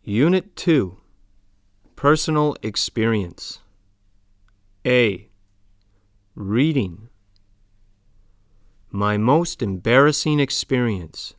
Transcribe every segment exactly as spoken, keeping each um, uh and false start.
Unit two, Personal Experience. A. Reading. My most embarrassing experience.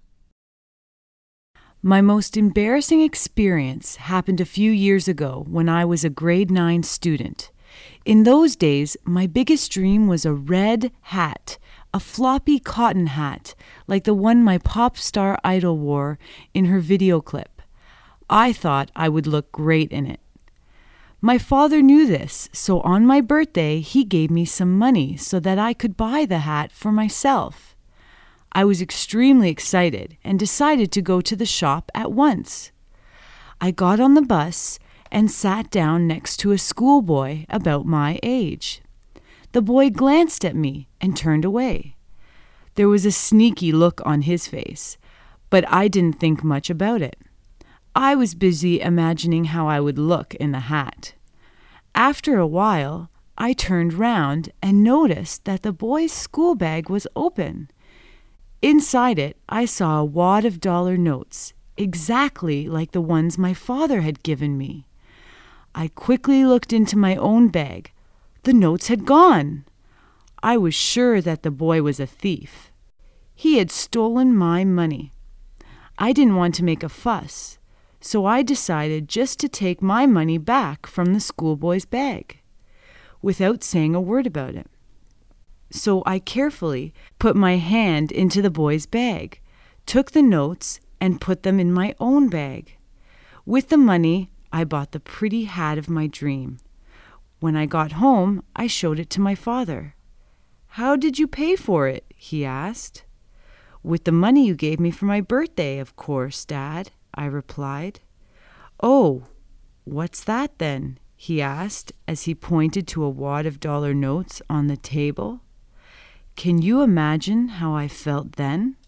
My most embarrassing experience happened a few years ago when I was a grade nine student. In those days, my biggest dream was a red hat, a floppy cotton hat, like the one my pop star idol wore in her video clip. I thought I would look great in it. My father knew this, so on my birthday he gave me some money so that I could buy the hat for myself. I was extremely excited and decided to go to the shop at once. I got on the bus and sat down next to a schoolboy about my age. The boy glanced at me and turned away. There was a sneaky look on his face, but I didn't think much about it. I was busy imagining how I would look in the hat. After a while, I turned round and noticed that the boy's school bag was open. Inside it, I saw a wad of dollar notes, exactly like the ones my father had given me. I quickly looked into my own bag. The notes had gone. I was sure that the boy was a thief. He had stolen my money. I didn't want to make a fuss, so I decided just to take my money back from the schoolboy's bag, without saying a word about it. So I carefully put my hand into the boy's bag, took the notes, and put them in my own bag. With the money, I bought the pretty hat of my dream. When I got home, I showed it to my father. "How did you pay for it?" he asked. "With the money you gave me for my birthday, of course, Dad," I replied. "Oh, what's that then?" he asked as he pointed to a wad of dollar notes on the table. Can you imagine how I felt then?